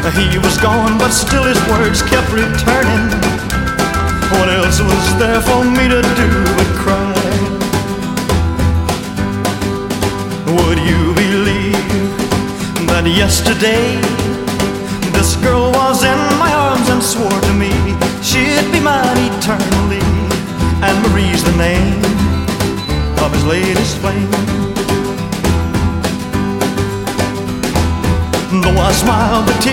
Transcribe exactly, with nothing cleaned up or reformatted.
He was gone, but still his words kept returning. What else was there for me to do but cry? Would you believe that yesterday this girl was in my arms and swore to me she'd be mine eternally? And Marie's the name of his latest flame. Though I smiled, the tears